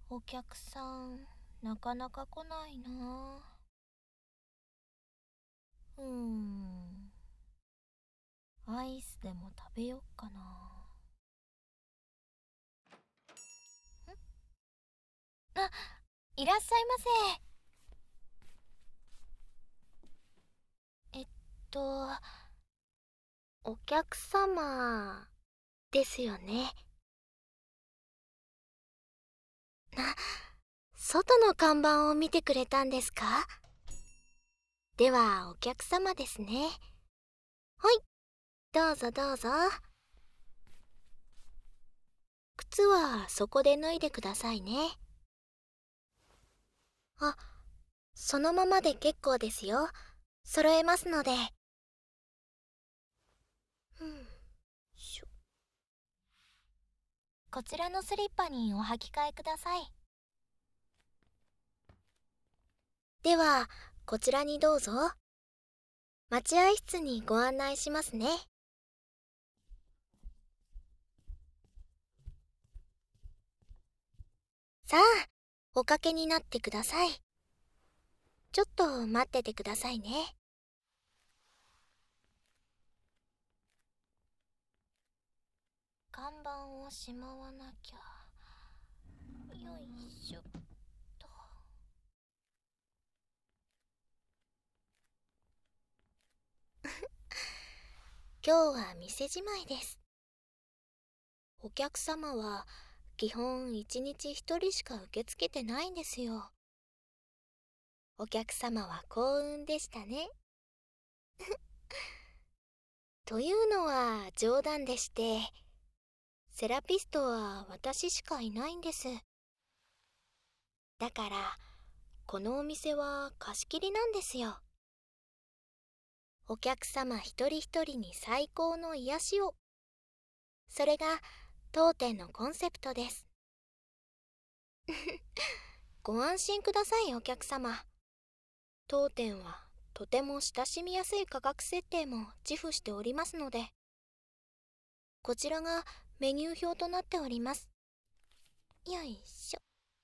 お客さん、なかなか来ないな。アイスでも食べよっかな。あ、いらっしゃいませ。お客様ですよね。外の看板を見てくれたんですか？ではお客様ですね。はい、どうぞどうぞ。靴はそこで脱いでくださいね。あ、そのままで結構ですよ。揃えますので。しょ。こちらのスリッパにお履き替えください。では、こちらにどうぞ。待合室にご案内しますね。さあ、おかけになってください。ちょっと待っててくださいね。看板をしまわなきゃ。よいしょっと。今日は店じまいです。お客様は基本一日一人しか受け付けてないんですよ。お客様は幸運でしたね。というのは冗談でして、セラピストは私しかいないんです。だから、このお店は貸し切りなんですよ。お客様一人一人に最高の癒しを。それが当店のコンセプトです。ご安心くださいお客様。当店はとても親しみやすい価格設定も自負しておりますので。こちらがメニュー表となっております。よいしょ。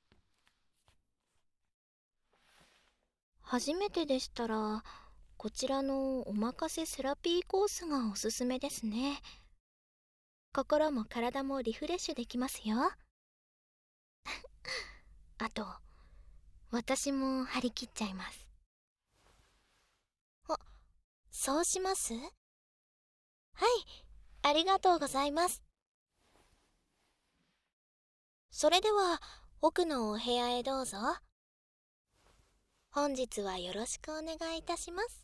初めてでしたら、こちらのおまかせセラピーコースがおすすめですね。心も体もリフレッシュできますよ。あと、私も張り切っちゃいます。あ、そうします？はい、ありがとうございます。それでは、奥のお部屋へどうぞ。本日はよろしくお願いいたします。